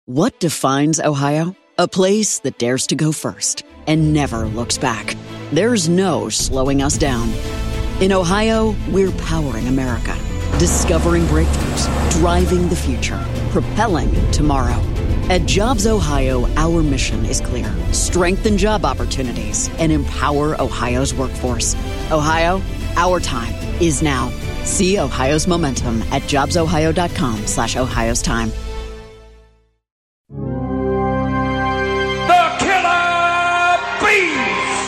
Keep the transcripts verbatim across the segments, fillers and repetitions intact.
What defines Ohio? A place that dares to go first and never looks back. There's no slowing us down. In Ohio, we're powering America, discovering breakthroughs, driving the future, propelling tomorrow. At Jobs Ohio, our mission is clear. Strengthen job opportunities and empower Ohio's workforce. Ohio, our time is now. See Ohio's momentum at jobsohio.com slash Ohio's time. The Killer Bees!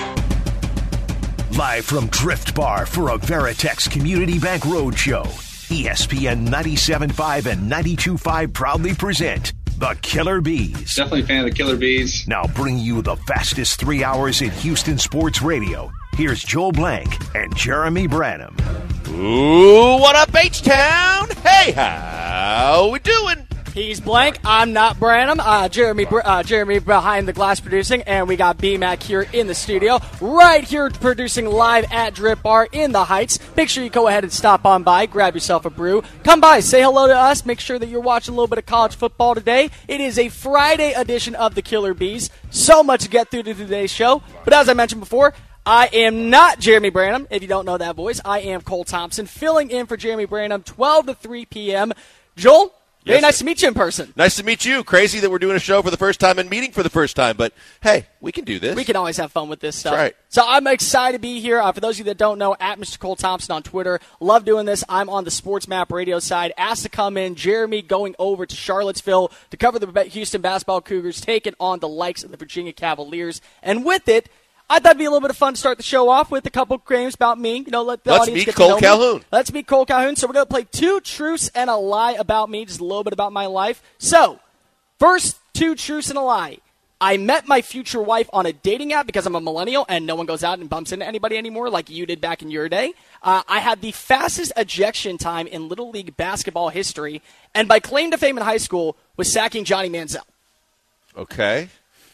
Live from Drift Bar for a Veritex Community Bank Roadshow, E S P N ninety-seven point five and ninety-two point five proudly present The Killer Bees. Definitely a fan of the Killer Bees. Now bringing you the fastest three hours in Houston sports radio. Here's Joel Blank and Jeremy Branham. Ooh, what up, H-Town? Hey, how we doing? He's Blank. I'm not Branham. Uh, Jeremy uh, Jeremy behind the glass producing, and we got B-Mac here in the studio, right here producing live at Drip Bar in the Heights. Make sure you go ahead and stop on by, grab yourself a brew. Come by, say hello to us. Make sure that you're watching a little bit of college football today. It is a Friday edition of the Killer Bees. So much to get through to today's show. But as I mentioned before, I am not Jeremy Branham. If you don't know that voice, I am Cole Thompson, filling in for Jeremy Branham, twelve to three p.m. Joel? Very yes, nice sir. to meet you in person. Nice to meet you. Crazy that we're doing a show for the first time and meeting for the first time, but hey, we can do this. We can always have fun with this stuff. That's right. So I'm excited to be here. Uh, for those of you that don't know, at Mister Cole Thompson on Twitter. Love doing this. I'm on the Sports Map radio side. Asked to come in, Jeremy going over to Charlottesville to cover the Houston basketball Cougars, taking on the likes of the Virginia Cavaliers. And with it, I thought it'd be a little bit of fun to start the show off with a couple games about me. You know, let the Let's audience meet get Cole to know Calhoun. Me. Let's meet Cole Calhoun. So we're going to play two truths and a lie about me, just a little bit about my life. So, first, two truths and a lie. I met my future wife on a dating app because I'm a millennial and no one goes out and bumps into anybody anymore like you did back in your day. Uh, I had the fastest ejection time in Little League basketball history, and my claim to fame in high school was sacking Johnny Manziel. Okay.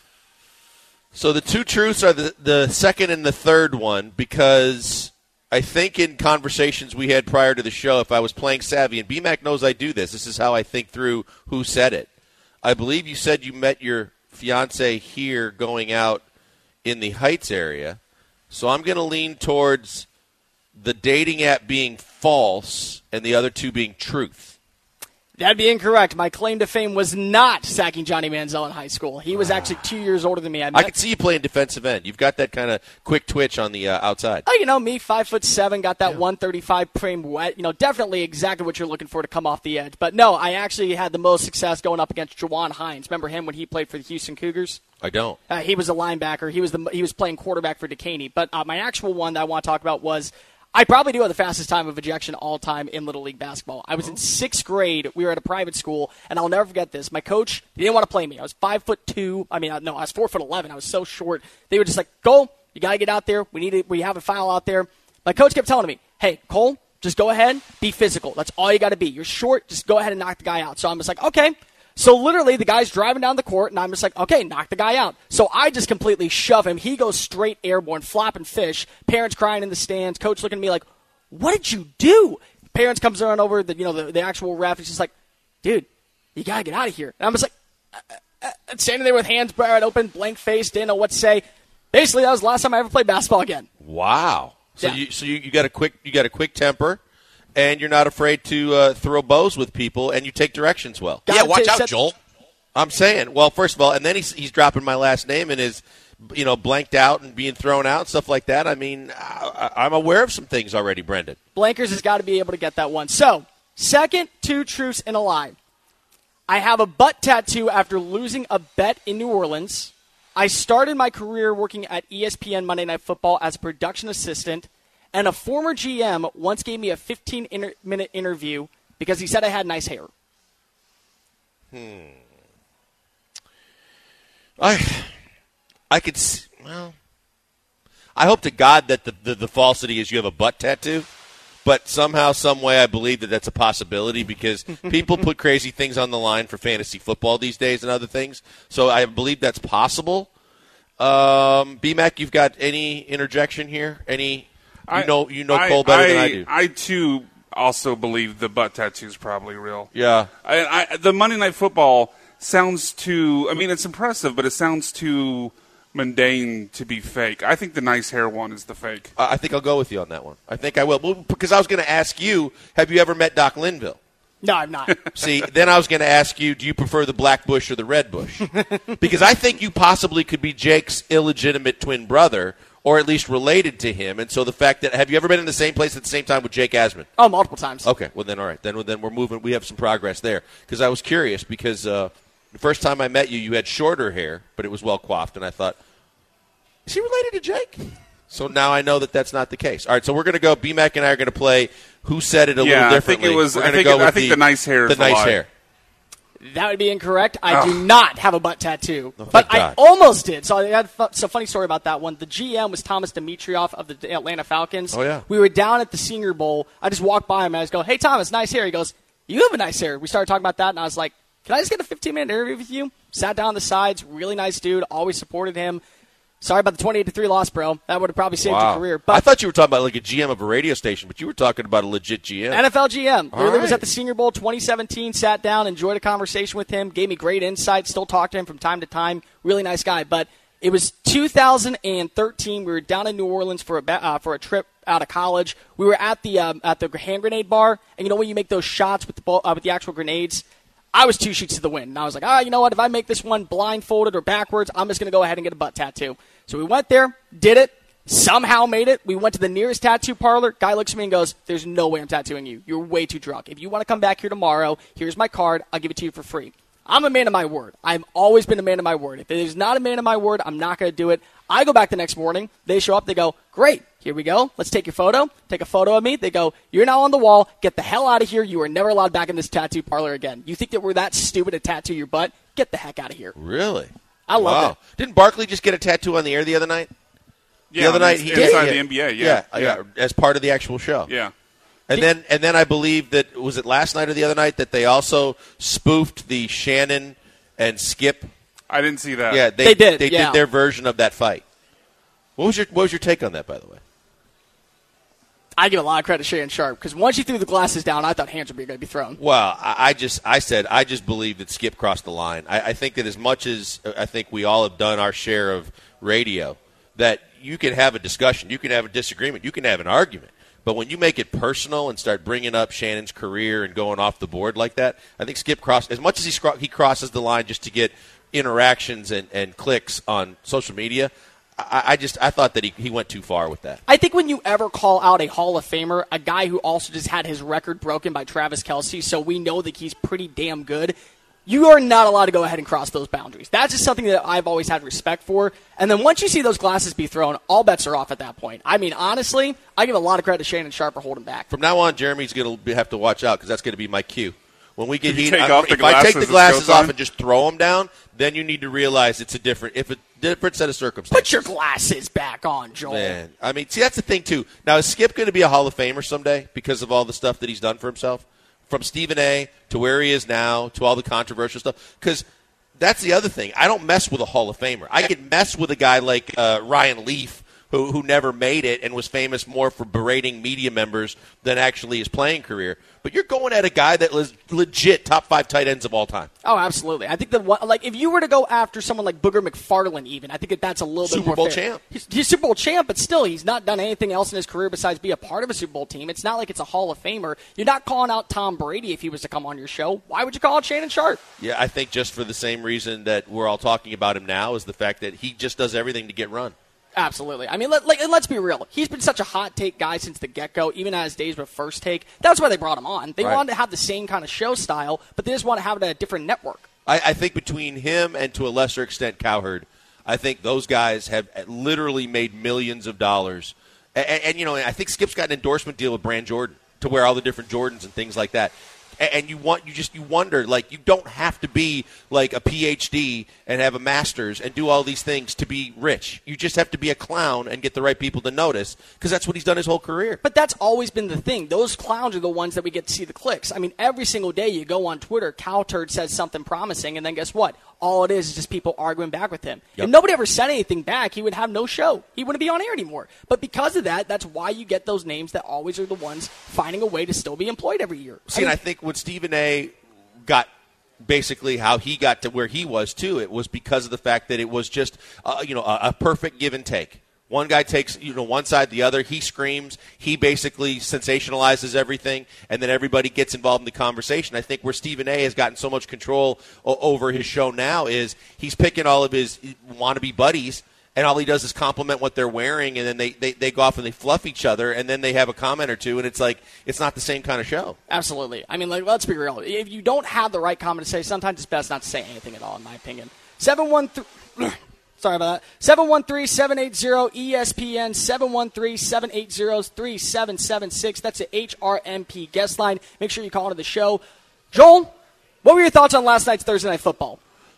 So the two truths are the, the second and the third one, because I think in conversations we had prior to the show, if I was playing savvy, and B-Mac knows I do this, this is how I think through who said it. I believe you said you met your fiance here going out in the Heights area, so I'm going to lean towards the dating app being false and the other two being truth. That'd be incorrect. My claim to fame was not sacking Johnny Manziel in high school. He was actually two years older than me. I, I could see you playing defensive end. You've got that kind of quick twitch on the uh, outside. Oh, you know, me, five foot seven, got that yeah. one thirty-five frame wet. You know, definitely exactly what you're looking for to come off the edge. But no, I actually had the most success going up against Jawan Hines. Remember him when he played for the Houston Cougars? I don't. Uh, he was a linebacker. He was the he was playing quarterback for Decaney. But uh, my actual one that I want to talk about was, I probably do have the fastest time of ejection all time in Little League basketball. I was in sixth grade. We were at a private school, and I'll never forget this. My coach, he didn't want to play me. I was five foot two. I mean, no, I was four foot eleven. I was so short. They were just like, Cole, you got to get out there. We need it. We have a foul out there. My coach kept telling me, hey, Cole, just go ahead, be physical. That's all you got to be. You're short. Just go ahead and knock the guy out. So I'm just like, okay. So literally, the guy's driving down the court, and I'm just like, okay, knock the guy out. So I just completely shove him. He goes straight airborne, flopping fish. Parents crying in the stands. Coach looking at me like, what did you do? Parents comes around over, the, you know, the, the actual ref. He's just like, dude, you got to get out of here. And I'm just like, uh, uh, standing there with hands wide open, blank face, didn't know what to say. Basically, that was the last time I ever played basketball again. Wow. So yeah. you so you, you got a quick you got a quick temper, and you're not afraid to uh, throw bows with people, and you take directions well. Gotta yeah, watch out, Joel. I'm saying, well, first of all, and then he's he's dropping my last name and his, you know, blanked out and being thrown out, stuff like that. I mean, I, I'm aware of some things already, Brendan. Blankers has got to be able to get that one. So, second, two truths and a lie. I have a butt tattoo after losing a bet in New Orleans. I started my career working at E S P N Monday Night Football as a production assistant, and a former G M once gave me a fifteen-minute interview because he said I had nice hair. Hmm. I... I could, well, I hope to God that the, the, the falsity is you have a butt tattoo, but somehow, some way, I believe that that's a possibility because people put crazy things on the line for fantasy football these days and other things, so I believe that's possible. Um, B-Mac, you've got any interjection here? Any, you I, know you know I, Cole better I, than I do. I, too, also believe the butt tattoo is probably real. Yeah. I, I, the Monday Night Football sounds too, I mean, it's impressive, but it sounds too mundane to be fake. I think the nice hair one is the fake. Uh, I think I'll go with you on that one. I think I will. Well, because I was going to ask you, have you ever met Doc Linville? No, I'm not. See, then I was going to ask you, do you prefer the black bush or the red bush? Because I think you possibly could be Jake's illegitimate twin brother, or at least related to him. And so the fact that, have you ever been in the same place at the same time with Jake Asman? Oh, multiple times. Okay, well then, all right. Then, then we're moving. We have some progress there. Because I was curious, because uh, the first time I met you, you had shorter hair, but it was well coiffed. And I thought, is he related to Jake? So now I know that that's not the case. All right, so we're going to go. B-Mac and I are going to play Who Said It a yeah, little differently. I think it was. We're I think, go it, with I think the, the nice hair. The is nice lie. hair. That would be incorrect. I do not have a butt tattoo, Oh, but thank I God. almost did. So I had so funny story about that one. The G M was Thomas Dimitrioff of the Atlanta Falcons. Oh, yeah. We were down at the Senior Bowl. I just walked by him and I just go, "Hey Thomas, nice hair." He goes, "You have a nice hair." We started talking about that, and I was like, "Can I just get a fifteen minute interview with you?" Sat down on the sides. Really nice dude. Always supported him. Sorry about the twenty-eight to three loss, bro. That would have probably saved Wow. your career. But I thought you were talking about like a G M of a radio station, but you were talking about a legit G M. N F L G M. All Literally was right. at the Senior Bowl twenty seventeen, sat down, enjoyed a conversation with him, gave me great insight, still talk to him from time to time. Really nice guy. But it was two thousand thirteen. We were down in New Orleans for a, ba- uh, for a trip out of college. We were at the um, at the hand grenade bar, and you know when you make those shots with the ball, uh, with the actual grenades? I was two sheets to the wind, and I was like, ah, you know what? If I make this one blindfolded or backwards, I'm just going to go ahead and get a butt tattoo. So we went there, did it, somehow made it. We went to the nearest tattoo parlor. Guy looks at me and goes, there's no way I'm tattooing you. You're way too drunk. If you want to come back here tomorrow, here's my card. I'll give it to you for free. I'm a man of my word. I've always been a man of my word. If there's not a man of my word, I'm not going to do it. I go back the next morning. They show up. They go, great. Here we go. Let's take your photo. Take a photo of me. They go, you're now on the wall. Get the hell out of here. You are never allowed back in this tattoo parlor again. You think that we're that stupid to tattoo your butt? Get the heck out of here. Really? I love wow. it. Didn't Barkley just get a tattoo on the air the other night? Yeah, the other night ins- he did. inside Yeah. the N B A. Yeah, Yeah, yeah, yeah, as part of the actual show. yeah. And then, and then I believe that was it last night or the other night that they also spoofed the Shannon and Skip. I didn't see that. Yeah, they, They did, They yeah. did their version of that fight. What was your What was your take on that, by the way? I give a lot of credit to Shannon Sharp because once you threw the glasses down, I thought hands were going to be thrown. Well, I, I just I said I just believe that Skip crossed the line. I, I think that as much as I think we all have done our share of radio, that you can have a discussion, you can have a disagreement, you can have an argument. But when you make it personal and start bringing up Shannon's career and going off the board like that, I think Skip crossed, as much as he, scro- he crosses the line just to get interactions and, and clicks on social media, I, I just I thought that he, he went too far with that. I think when you ever call out a Hall of Famer, a guy who also just had his record broken by Travis Kelce, so we know that he's pretty damn good, you are not allowed to go ahead and cross those boundaries. That's just something that I've always had respect for. And then once you see those glasses be thrown, all bets are off at that point. I mean, honestly, I give a lot of credit to Shannon Sharp for holding back. From now on, Jeremy's going to have to watch out because that's going to be my cue. When we get If you heat, take I- off the if I take the glasses, it's glasses go off time? and just throw them down, then you need to realize it's a different, if a different set of circumstances. Put your glasses back on, Joel. Man, I mean, see, that's the thing too. Now, is Skip going to be a Hall of Famer someday because of all the stuff that he's done for himself, from Stephen A. to where he is now to all the controversial stuff? Because that's the other thing. I don't mess with a Hall of Famer. I can mess with a guy like uh, Ryan Leaf, who who never made it and was famous more for berating media members than actually his playing career. But you're going at a guy that was legit top five tight ends of all time. Oh, absolutely. I think that one, like if you were to go after someone like Booger McFarland, even I think that that's a little Super bit more Bowl fair. champ. He's, he's Super Bowl champ, but still, he's not done anything else in his career besides be a part of a Super Bowl team. It's not like it's a Hall of Famer. You're not calling out Tom Brady if he was to come on your show. Why would you call out Shannon Sharp? Yeah, I think just for the same reason that we're all talking about him now is the fact that he just does everything to get run. Absolutely. I mean, let, like, and let's be real. He's been such a hot take guy since the get-go, even at his days with First Take. That's why they brought him on. They Right. wanted to have the same kind of show style, but they just want to have it at a different network. I, I think between him and to a lesser extent Cowherd, I think those guys have literally made millions of dollars. And, and, and you know, I think Skip's got an endorsement deal with Brand Jordan to wear all the different Jordans and things like that. And you want you just you wonder, like, you don't have to be like a P H D and have a master's and do all these things to be rich. You just have to be a clown and get the right people to notice, because that's what he's done his whole career. But that's always been the thing. Those clowns are the ones that we get to see the clicks. I mean, every single day you go on Twitter, Cowturd says something promising, and then guess what? All it is is just people arguing back with him. Yep. If nobody ever said anything back, he would have no show. He wouldn't be on air anymore. But because of that, that's why you get those names that always are the ones finding a way to still be employed every year. See, I mean, and I think when Stephen A. got basically how he got to where he was, too. It was because of the fact that it was just, uh, you know, a, a perfect give and take. One guy takes, you know, one side, the other. He screams. He basically sensationalizes everything, and then everybody gets involved in the conversation. I think where Stephen A. has gotten so much control o- over his show now is he's picking all of his wannabe buddies, and all he does is compliment what they're wearing, and then they, they, they go off and they fluff each other, and then they have a comment or two, and it's like it's not the same kind of show. Absolutely. I mean, like, let's be real. If you don't have the right comment to say, sometimes it's best not to say anything at all, in my opinion. seven one three Sorry about that. seven one three, seven eight zero, E S P N, seven one three, seven eight zero, three seven seven six. That's the H R M P guest line. Make sure you call into the show. Joel, what were your thoughts on last night's Thursday Night Football?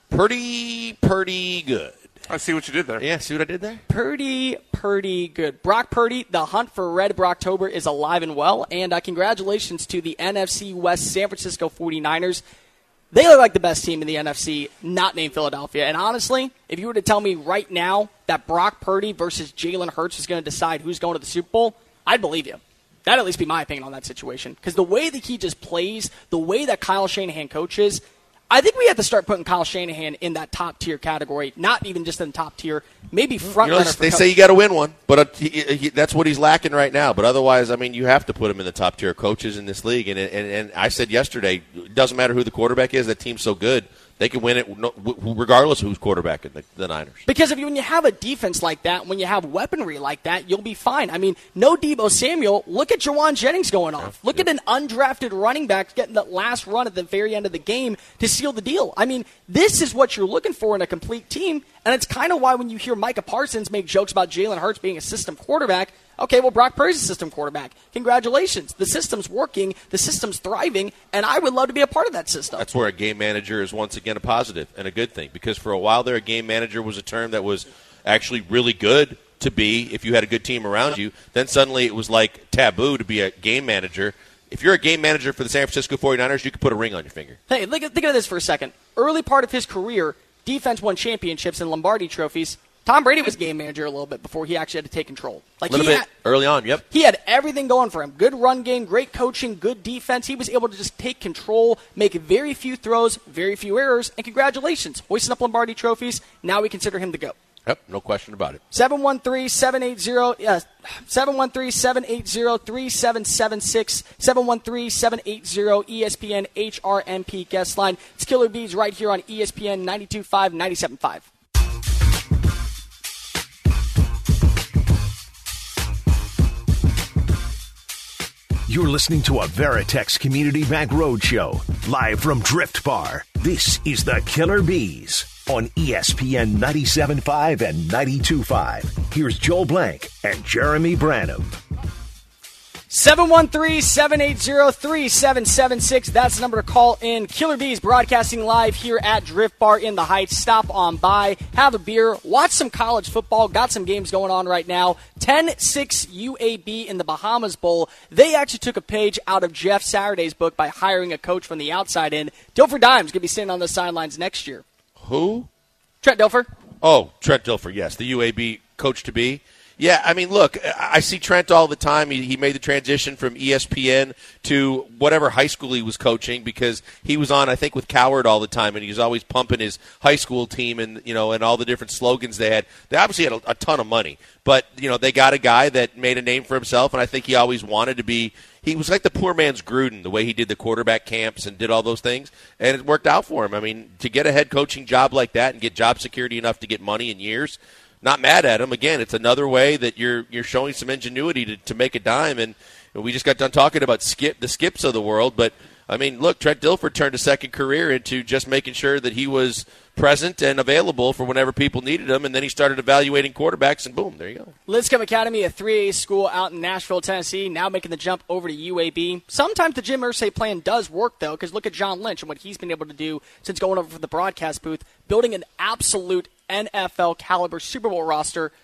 Pretty, pretty good. I see what you did there. Yeah, see what I did there? Pretty, pretty good. Brock Purdy, the hunt for Red Brocktober is alive and well, and uh, congratulations to the N F C West San Francisco forty-niners. They look like the best team in the N F C, not named Philadelphia. And honestly, if you were to tell me right now that Brock Purdy versus Jalen Hurts is going to decide who's going to the Super Bowl, I'd believe you. That'd at least be my opinion on that situation. Because the way that he just plays, the way that Kyle Shanahan coaches, I think we have to start putting Kyle Shanahan in that top-tier category, not even just in the top tier, maybe front you know, runner. They for say coach. you got to win one, but uh, he, he, that's what he's lacking right now. But otherwise, I mean, you have to put him in the top-tier coaches in this league. And, and, and I said yesterday, it doesn't matter who the quarterback is, that team's so good. They can win it regardless of who's quarterbacking the, the Niners. Because if you, when you have a defense like that, when you have weaponry like that, you'll be fine. I mean, no Deebo Samuel. Look at Jawan Jennings going off. Look at an undrafted running back getting that last run at the very end of the game to seal the deal. I mean, this is what you're looking for in a complete team, and it's kind of why when you hear Micah Parsons make jokes about Jalen Hurts being a system quarterback, okay, well, Brock Purdy's a system quarterback. Congratulations. The system's working. The system's thriving, and I would love to be a part of that system. That's where a game manager is once again a positive and a good thing, because for a while there, a game manager was a term that was actually really good to be if you had a good team around you. Then suddenly it was like taboo to be a game manager. If you're a game manager for the San Francisco forty-niners, you could put a ring on your finger. Hey, look at, think of this for a second. Early part of his career, defense won championships and Lombardi trophies. Tom Brady was game manager a little bit before he actually had to take control. Like a little he bit had, early on, yep. He had everything going for him. Good run game, great coaching, good defense. He was able to just take control, make very few throws, very few errors, and congratulations. Hoisting up Lombardi trophies, now we consider him the GOAT. Yep, no question about it. seven one three, seven eight zero, uh, seven one three, seven eight zero, three seven seven six, seven one three, seven eight zero, E S P N H R M P guest line. It's Killer Bees right here on E S P N ninety-two point five, ninety-seven point five. You're listening to a Veritex Community Bank Roadshow, live from Drift Bar. This is the Killer Bees on E S P N ninety-seven point five and ninety-two point five. Here's Joel Blank and Jeremy Branham. seven one three, seven eight zero, three seven seven six. That's the number to call in. Killer Bees broadcasting live here at Drift Bar in the Heights. Stop on by, have a beer, watch some college football. Got some games going on right now. ten six U A B in the Bahamas Bowl. They actually took a page out of Jeff Saturday's book by hiring a coach from the outside in. Dilfer Dimes going to be sitting on the sidelines next year. Who? Trent Dilfer. Oh, Trent Dilfer, yes, the U A B coach-to-be. Yeah, I mean, look, I see Trent all the time. He, he made the transition from E S P N to whatever high school he was coaching, because he was on, I think, with Coward all the time, and he was always pumping his high school team and, you know, and all the different slogans they had. They obviously had a, a ton of money, but, you know, they got a guy that made a name for himself, and I think he always wanted to be – he was like the poor man's Gruden, the way he did the quarterback camps and did all those things, and it worked out for him. I mean, to get a head coaching job like that and get job security enough to get money in years – not mad at him. Again, it's another way that you're you're showing some ingenuity to, to make a dime. And we just got done talking about skip the skips of the world. But, I mean, look, Trent Dilfer turned a second career into just making sure that he was present and available for whenever people needed him. And then he started evaluating quarterbacks, and boom, there you go. Lipscomb Academy, a three A school out in Nashville, Tennessee, now making the jump over to U A B. Sometimes the Jim Irsay plan does work, though, because look at John Lynch and what he's been able to do since going over from the broadcast booth, building an absolute N F L caliber Super Bowl roster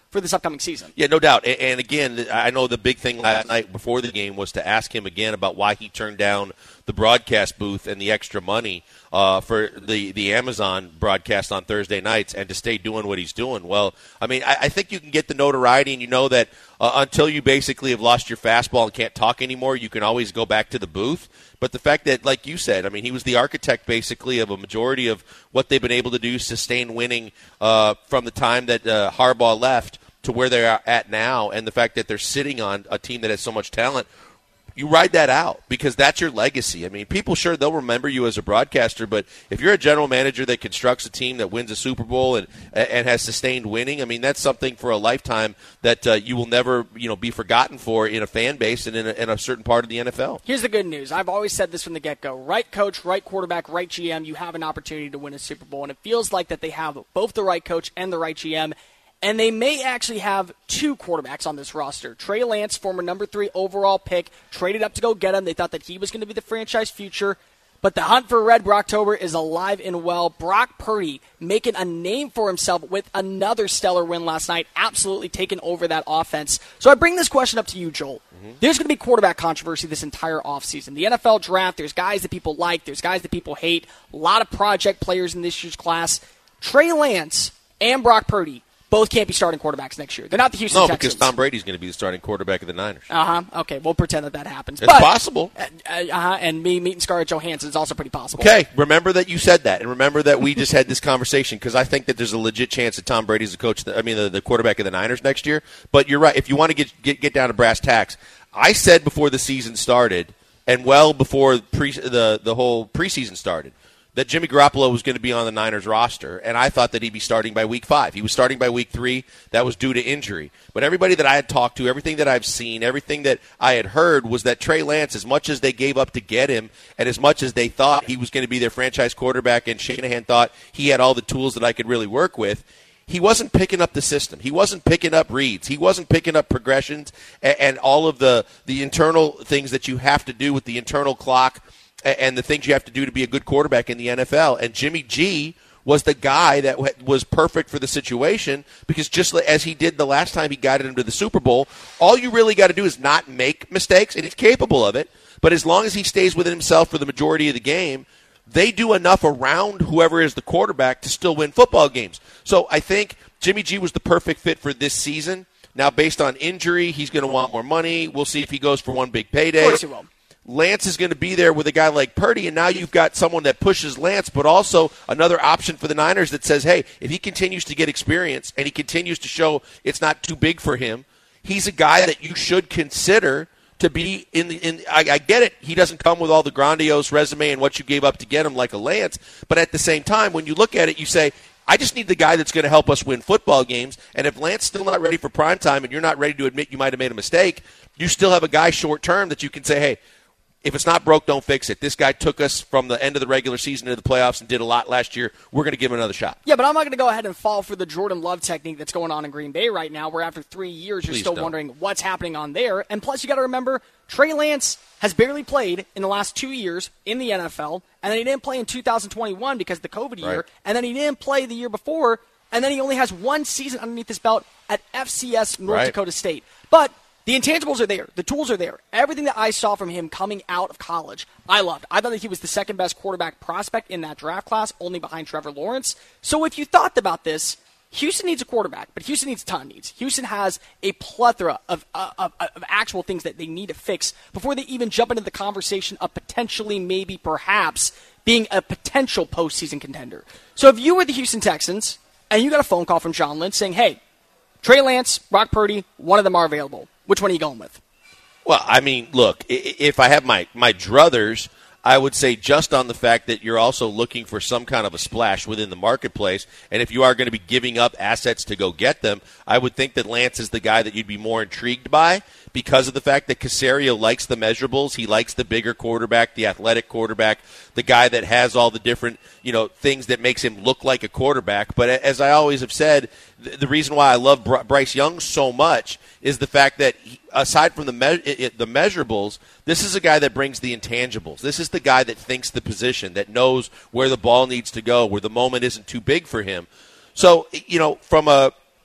for this upcoming season. Yeah, no doubt. And, and again, I know the big thing last night before the game was to ask him again about why he turned down the broadcast booth and the extra money uh, for the, the Amazon broadcast on Thursday nights and to stay doing what he's doing. Well, I mean, I, I think you can get the notoriety, and you know that uh, until you basically have lost your fastball and can't talk anymore, you can always go back to the booth. But the fact that, like you said, I mean, he was the architect basically of a majority of what they've been able to do, sustain winning uh, from the time that uh, Harbaugh left to where they're at now, and the fact that they're sitting on a team that has so much talent. You ride that out because that's your legacy. I mean, people, sure, they'll remember you as a broadcaster, but if you're a general manager that constructs a team that wins a Super Bowl and and has sustained winning, I mean, that's something for a lifetime that uh, you will never, you know, be forgotten for in a fan base and in a, in a certain part of the N F L. Here's the good news. I've always said this from the get-go. Right coach, right quarterback, right G M, you have an opportunity to win a Super Bowl, and it feels like that they have both the right coach and the right G M. And they may actually have two quarterbacks on this roster. Trey Lance, former number three overall pick, traded up to go get him. They thought that he was going to be the franchise future. But the hunt for Red Brocktober is alive and well. Brock Purdy making a name for himself with another stellar win last night, absolutely taking over that offense. So I bring this question up to you, Joel. Mm-hmm. There's going to be quarterback controversy this entire offseason. The N F L draft, there's guys that people like, there's guys that people hate, a lot of project players in this year's class. Trey Lance and Brock Purdy both can't be starting quarterbacks next year. They're not the Houston no, Texans. No, because Tom Brady's going to be the starting quarterback of the Niners. Uh-huh. Okay, we'll pretend that that happens. It's but, possible. Uh, uh-huh, and me meeting Scarlett Johansson is also pretty possible. Okay, remember that you said that, and remember that we just had this conversation, because I think that there's a legit chance that Tom Brady's the coach, I mean, the, the quarterback of the Niners next year. But you're right. If you want to get, get, get down to brass tacks, I said before the season started, and well before pre, the, the whole preseason started, that Jimmy Garoppolo was going to be on the Niners roster, and I thought that he'd be starting by week five. He was starting by week three. That was due to injury. But everybody that I had talked to, everything that I've seen, everything that I had heard was that Trey Lance, as much as they gave up to get him, and as much as they thought he was going to be their franchise quarterback, and Shanahan thought he had all the tools that I could really work with, he wasn't picking up the system. He wasn't picking up reads. He wasn't picking up progressions and, and all of the, the internal things that you have to do with the internal clock and the things you have to do to be a good quarterback in the N F L. And Jimmy G was the guy that was perfect for the situation, because just as he did the last time he guided him to the Super Bowl, all you really got to do is not make mistakes, and he's capable of it, but as long as he stays within himself for the majority of the game, they do enough around whoever is the quarterback to still win football games. So I think Jimmy G was the perfect fit for this season. Now, based on injury, he's going to want more money. We'll see if he goes for one big payday. Of course he will. Lance is going to be there with a guy like Purdy, and now you've got someone that pushes Lance, but also another option for the Niners that says, hey, if he continues to get experience and he continues to show it's not too big for him, he's a guy that you should consider to be in the in. I, I get it. He doesn't come with all the grandiose resume and what you gave up to get him like a Lance, but at the same time, when you look at it, you say, I just need the guy that's going to help us win football games, and if Lance's still not ready for prime time and you're not ready to admit you might have made a mistake, you still have a guy short term that you can say, hey, if it's not broke, don't fix it. This guy took us from the end of the regular season to the playoffs and did a lot last year. We're going to give him another shot. Yeah, but I'm not going to go ahead and fall for the Jordan Love technique that's going on in Green Bay right now, where after three years you're Please still don't. wondering what's happening on there. And plus, you got to remember, Trey Lance has barely played in the last two years in the N F L, and then he didn't play in two thousand twenty-one because of the COVID year, Right. and then he didn't play the year before, and then he only has one season underneath his belt at F C S North Right. Dakota State. But the intangibles are there. The tools are there. Everything that I saw from him coming out of college, I loved. I thought that he was the second best quarterback prospect in that draft class, only behind Trevor Lawrence. So if you thought about this, Houston needs a quarterback, but Houston needs a ton of needs. Houston has a plethora of, uh, of, of actual things that they need to fix before they even jump into the conversation of potentially, maybe, perhaps, being a potential postseason contender. So if you were the Houston Texans and you got a phone call from John Lynch saying, hey, Trey Lance, Brock Purdy, one of them are available, which one are you going with? Well, I mean, look, if I have my, my druthers, I would say just on the fact that you're also looking for some kind of a splash within the marketplace, and if you are going to be giving up assets to go get them, I would think that Lance is the guy that you'd be more intrigued by because of the fact that Caserio likes the measurables. He likes the bigger quarterback, the athletic quarterback, the guy that has all the different, you know, things that makes him look like a quarterback. But as I always have said, the reason why I love Bryce Young so much is the fact that he, aside from the me- it, the measurables, this is a guy that brings the intangibles. This is the guy that thinks the position, that knows where the ball needs to go, where the moment isn't too big for him. So, you know, from a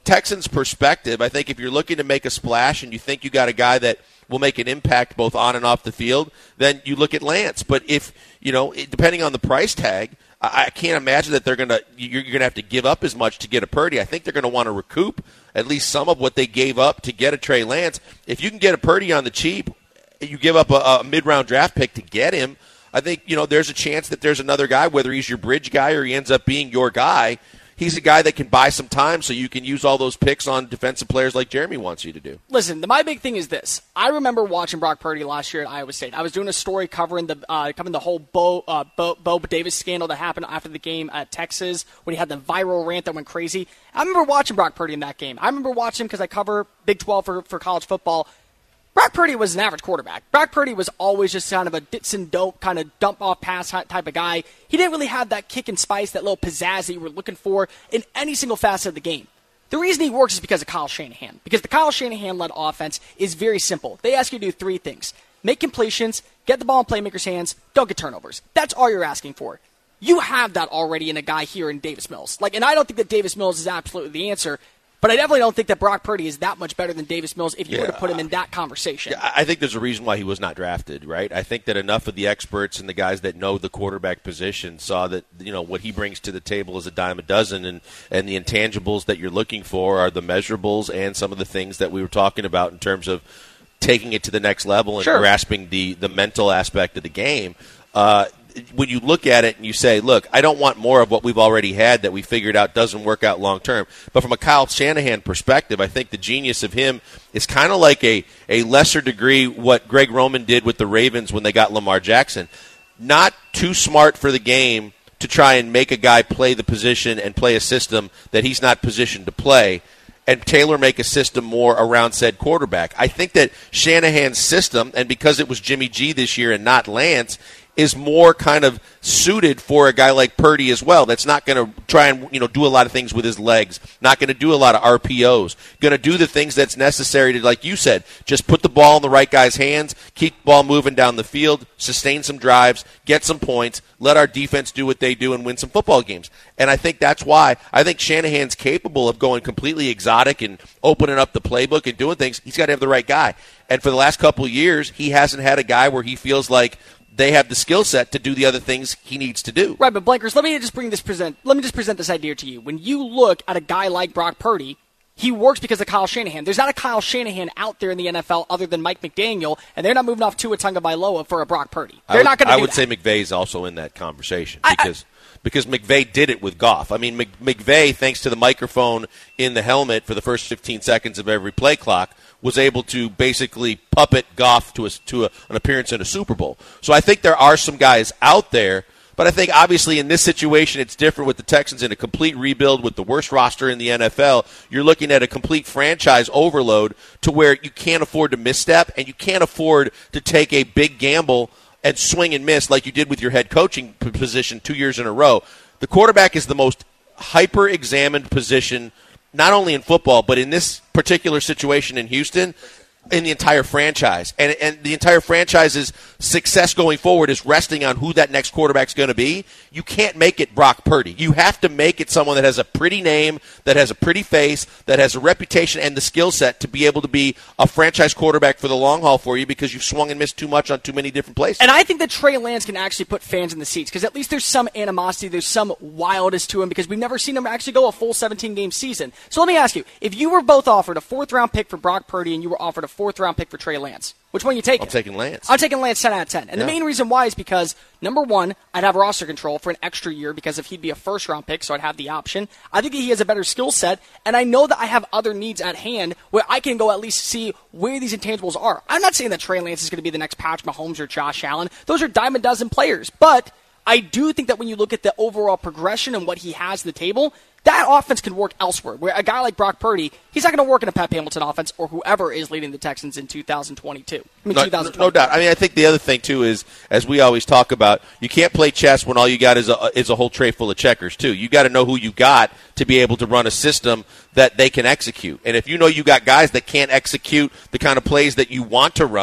Texans' perspective, I think if you're looking to make a splash and you think you got a guy that will make an impact both on and off the field, then you look at Lance. But if, you know, depending on the price tag, I can't imagine that they're going to you're going to have to give up as much to get a Purdy. I think they're going to want to recoup at least some of what they gave up to get a Trey Lance. If you can get a Purdy on the cheap, you give up a, a mid-round draft pick to get him, I think, you know, there's a chance that there's another guy, whether he's your bridge guy or he ends up being your guy. He's a guy that can buy some time so you can use all those picks on defensive players like Jeremy wants you to do. Listen, the, my big thing is this. I remember watching Brock Purdy last year at Iowa State. I was doing a story covering the uh, covering the whole Bo, uh, Bo, Bo Davis scandal that happened after the game at Texas when he had the viral rant that went crazy. I remember watching Brock Purdy in that game. I remember watching him because I cover Big twelve for, for college football. Brock Purdy was an average quarterback. Brock Purdy was always just kind of a dits and dope, kind of dump-off pass type of guy. He didn't really have that kick and spice, that little pizzazz that you were looking for in any single facet of the game. The reason he works is because of Kyle Shanahan. Because the Kyle Shanahan-led offense is very simple. They ask you to do three things. Make completions, get the ball in playmakers' hands, don't get turnovers. That's all you're asking for. You have that already in a guy here in Davis Mills. Like, and I don't think that Davis Mills is absolutely the answer, but I definitely don't think that Brock Purdy is that much better than Davis Mills if you yeah, were to put him in that conversation. Yeah, I think there's a reason why he was not drafted, right? I think that enough of the experts and the guys that know the quarterback position saw that, you know, what he brings to the table is a dime a dozen, and, and the intangibles that you're looking for are the measurables and some of the things that we were talking about in terms of taking it to the next level and sure. grasping the, the mental aspect of the game. Uh, when you look at it and you say, look, I don't want more of what we've already had that we figured out doesn't work out long term. But from a Kyle Shanahan perspective, I think the genius of him is kind of like a, a lesser degree what Greg Roman did with the Ravens when they got Lamar Jackson. Not too smart for the game to try and make a guy play the position and play a system that he's not positioned to play, and tailor make a system more around said quarterback. I think that Shanahan's system, and because it was Jimmy G this year and not Lance, is more kind of suited for a guy like Purdy as well. That's not going to try and, you know, do a lot of things with his legs, not going to do a lot of R P Os, going to do the things that's necessary to, like you said, just put the ball in the right guy's hands, keep the ball moving down the field, sustain some drives, get some points, let our defense do what they do and win some football games. And I think that's why I think Shanahan's capable of going completely exotic and opening up the playbook and doing things. He's got to have the right guy. And for the last couple of years, he hasn't had a guy where he feels like they have the skill set to do the other things he needs to do. Right, but Blankers, let me just bring this present. Let me just present this idea to you. When you look at a guy like Brock Purdy, he works because of Kyle Shanahan. There's not a Kyle Shanahan out there in the N F L other than Mike McDaniel, and they're not moving off Tua Tagovailoa for a Brock Purdy. They're would, not going to. I do would that. say McVay's also in that conversation I, because. I, Because McVay did it with Goff. I mean, McVay, thanks to the microphone in the helmet for the first fifteen seconds of every play clock, was able to basically puppet Goff to, a, to a, an appearance in a Super Bowl. So I think there are some guys out there, but I think obviously in this situation it's different with the Texans in a complete rebuild with the worst roster in the N F L. You're looking at a complete franchise overload to where you can't afford to misstep and you can't afford to take a big gamble and swing and miss like you did with your head coaching position two years in a row. The quarterback is the most hyper-examined position, not only in football, but in this particular situation in Houston, in the entire franchise. And and the entire franchise's success going forward is resting on who that next quarterback's going to be. You can't make it Brock Purdy. You have to make it someone that has a pretty name, that has a pretty face, that has a reputation and the skill set to be able to be a franchise quarterback for the long haul for you because you've swung and missed too much on too many different places. And I think that Trey Lance can actually put fans in the seats because at least there's some animosity, there's some wildness to him because we've never seen him actually go a full seventeen-game season. So let me ask you, if you were both offered a fourth-round pick for Brock Purdy and you were offered a fourth-round pick for Trey Lance, which one are you taking? I'm taking Lance. I'm taking Lance ten out of ten. And yeah. the main reason why is because, number one, I'd have roster control for an extra year because if he'd be a first-round pick, so I'd have the option. I think he has a better skill set, and I know that I have other needs at hand where I can go at least see where these intangibles are. I'm not saying that Trey Lance is going to be the next Patrick Mahomes or Josh Allen. Those are dime a dozen players. But I do think that when you look at the overall progression and what he has to the table, that offense can work elsewhere. Where a guy like Brock Purdy, he's not going to work in a Pep Hamilton offense or whoever is leading the Texans in two thousand twenty-two. I mean, no, no doubt. I mean, I think the other thing, too, is, as we always talk about, you can't play chess when all you got is a, is a whole tray full of checkers, too. You got to know who you got to be able to run a system that they can execute. And if you know you got guys that can't execute the kind of plays that you want to run,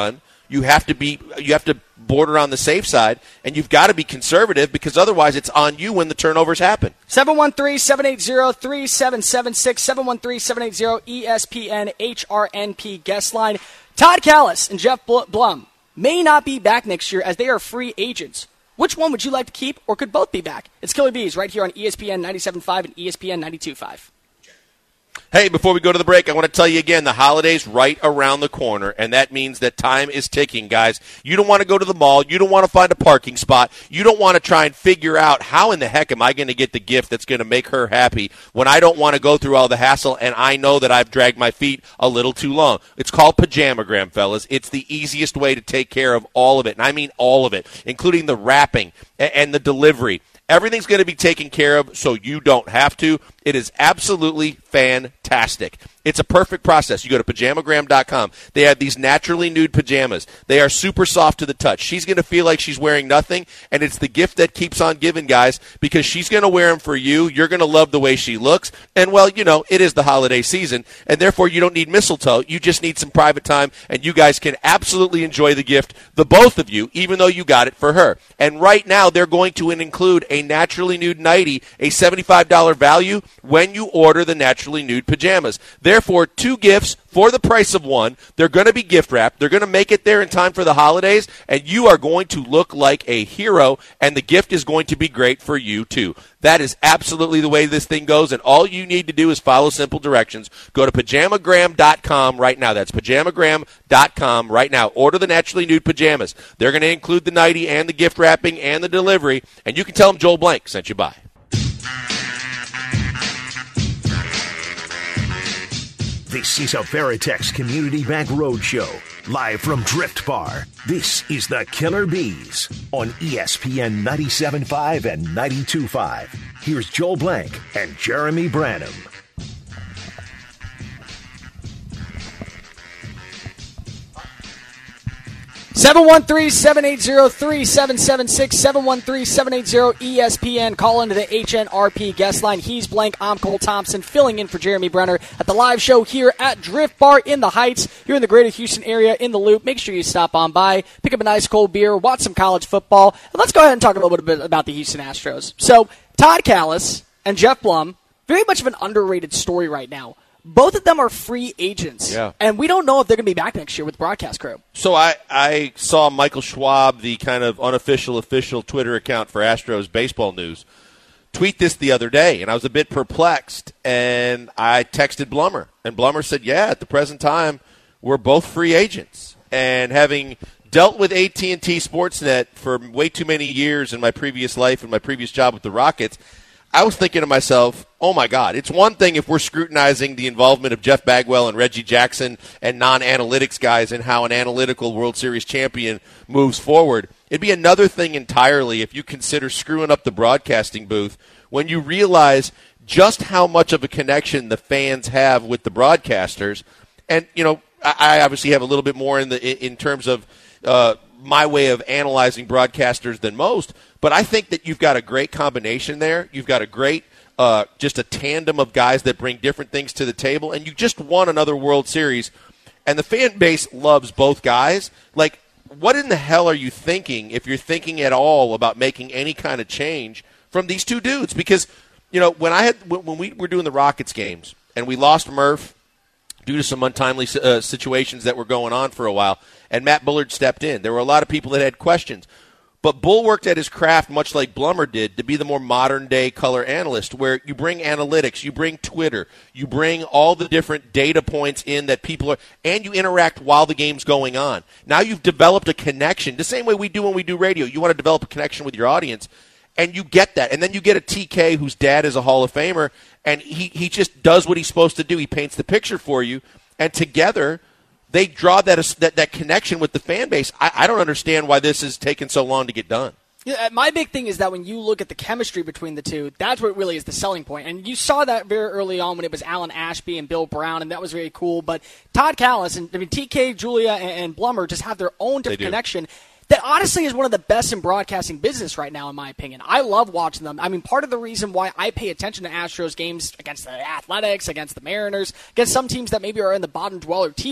you have to be you have to border on the safe side, and you've got to be conservative because otherwise it's on you when the turnovers happen. seven one three, seven eight zero, three seven seven six, seven one three, seven eight zero, E S P N H R N P guest line. Todd Kalas and Jeff Blum may not be back next year as they are free agents. Which one would you like to keep, or could both be back? It's Killer Bees right here on E S P N ninety-seven point five and E S P N ninety-two point five. Hey, before we go to the break, I want to tell you again, the holiday's right around the corner, and that means that time is ticking, guys. You don't want to go to the mall. You don't want to find a parking spot. You don't want to try and figure out how in the heck am I going to get the gift that's going to make her happy when I don't want to go through all the hassle and I know that I've dragged my feet a little too long. It's called Pajamagram, fellas. It's the easiest way to take care of all of it, and I mean all of it, including the wrapping and the delivery. Everything's going to be taken care of so you don't have to. It is absolutely fantastic. It's a perfect process. You go to pajamagram dot com. They have these naturally nude pajamas. They are super soft to the touch. She's going to feel like she's wearing nothing, and it's the gift that keeps on giving, guys, because she's going to wear them for you. You're going to love the way she looks. And, well, you know, it is the holiday season, and therefore you don't need mistletoe. You just need some private time, and you guys can absolutely enjoy the gift, the both of you, even though you got it for her. And right now they're going to include a naturally nude nightie, a seventy-five dollars value, when you order the naturally nude pajamas. Therefore, two gifts for the price of one. They're going to be gift wrapped. They're going to make it there in time for the holidays, and you are going to look like a hero, and the gift is going to be great for you, too. That is absolutely the way this thing goes, and all you need to do is follow simple directions. Go to pajamagram dot com right now. That's pajamagram dot com right now. Order the naturally nude pajamas. They're going to include the nightie and the gift wrapping and the delivery, and you can tell them Joel Blank sent you by. This is a Veritex Community Bank Roadshow, live from Drift Bar. This is the Killer Bees on E S P N ninety-seven point five and ninety-two point five. Here's Joel Blank and Jeremy Branham. seven one three, seven eight zero, three seven seven six, seven one three, seven eight zero, E S P N. Call into the H N R P guest line. He's Blank. I'm Cole Thompson, filling in for Jeremy Brenner at the live show here at Drift Bar in the Heights. You're in the greater Houston area in the Loop. Make sure you stop on by, pick up a nice cold beer, watch some college football. And let's go ahead and talk a little bit about the Houston Astros. So, Todd Kalas and Jeff Blum, very much of an underrated story right now. Both of them are free agents, yeah. And we don't know if they're going to be back next year with the broadcast crew. So I, I saw Michael Schwab, the kind of unofficial, official Twitter account for Astros baseball news, tweet this the other day, and I was a bit perplexed, and I texted Blummer, and Blummer said, yeah, at the present time, we're both free agents. And having dealt with A T and T Sportsnet for way too many years in my previous life and my previous job with the Rockets, I was thinking to myself, oh, my God, it's one thing if we're scrutinizing the involvement of Jeff Bagwell and Reggie Jackson and non-analytics guys and how an analytical World Series champion moves forward. It'd be another thing entirely if you consider screwing up the broadcasting booth when you realize just how much of a connection the fans have with the broadcasters. And, you know, I obviously have a little bit more in the in terms of uh, my way of analyzing broadcasters than most, but I think that you've got a great combination there. You've got a great, uh, just a tandem of guys that bring different things to the table, and you just won another World Series, and the fan base loves both guys. Like, what in the hell are you thinking if you're thinking at all about making any kind of change from these two dudes? Because, you know, when I had when we were doing the Rockets games and we lost Murph due to some untimely uh, situations that were going on for a while, and Matt Bullard stepped in, there were a lot of people that had questions. But Bull worked at his craft much like Blummer did to be the more modern-day color analyst, where you bring analytics, you bring Twitter, you bring all the different data points in that people are, and you interact while the game's going on. Now you've developed a connection, the same way we do when we do radio. You want to develop a connection with your audience, and you get that. And then you get a T K whose dad is a Hall of Famer, and he, he just does what he's supposed to do. He paints the picture for you, and together they draw that that, that connection with the fan base. I, I don't understand why this has taken so long to get done. Yeah, my big thing is that when you look at the chemistry between the two, that's what really is the selling point. And you saw that very early on when it was Alan Ashby and Bill Brown, and that was very cool. But Todd Kalas and I mean T K, Julia, and, and Blummer just have their own different connection. That honestly is one of the best in broadcasting business right now, in my opinion. I love watching them. I mean, part of the reason why I pay attention to Astros games against the Athletics, against the Mariners, against some teams that maybe are in the bottom dweller tier,